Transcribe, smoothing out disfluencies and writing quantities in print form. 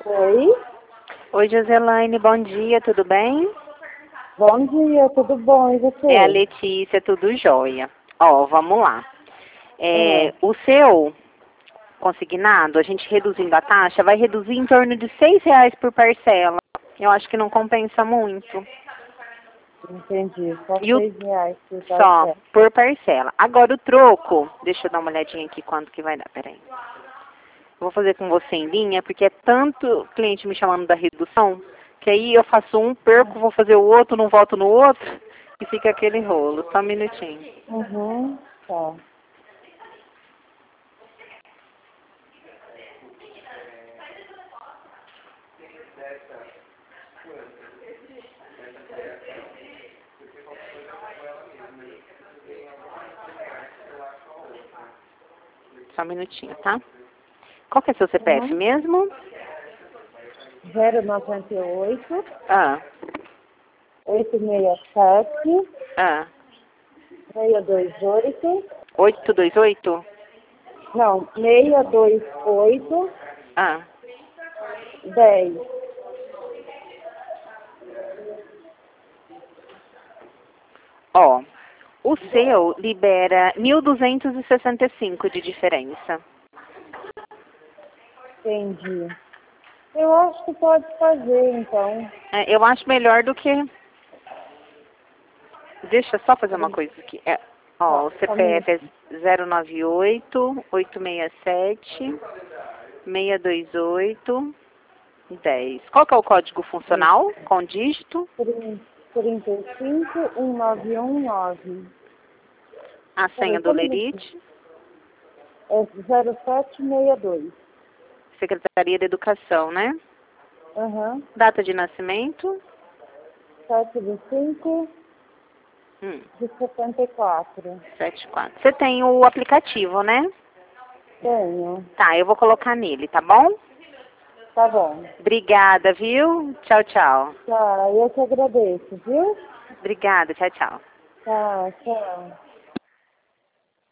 Oi, Oi, Joselaine, bom dia, tudo bem? bom dia, tudo bom? E você? É a Letícia, tudo jóia. Ó, vamos lá. O seu consignado, a gente reduzindo a taxa, vai reduzir em torno de R$ 6 por parcela. Eu acho que não compensa muito. Entendi, só E o R$ 6 por só parcela. por parcela. Agora o troco, deixa eu dar uma olhadinha aqui quanto que vai dar, peraí. Eu vou fazer com você em linha, porque é tanto cliente me chamando da redução, que aí eu faço um, perco, vou fazer o outro, não volto no outro, e fica aquele rolo. Só um minutinho. Uhum, tá. Só um minutinho, tá? Qual que é seu CPF Uhum. mesmo? 098 Ah, 867 ah. 628. 828? Não, 628 Ah. 10. Ó, o seu libera 1.265 de diferença. Entendi. Eu acho que pode fazer, então. Eu acho melhor do que... Deixa eu só fazer uma coisa aqui. Tá, O só um minuto. CPF é 098 867 628 10. Qual que é o código funcional com dígito? 3519119. A Peraí, senha só do um minutinho. Lerite? É 0762. Secretaria de Educação, né? Aham. Data de nascimento? 7 de 5 de 74. 74. Você tem o aplicativo, né? Tenho. Tá, eu vou colocar nele, tá bom? Tá bom. Obrigada, viu? Tchau, tchau. Tá, eu que agradeço, viu? Obrigada, tchau, tchau. Tá, tchau.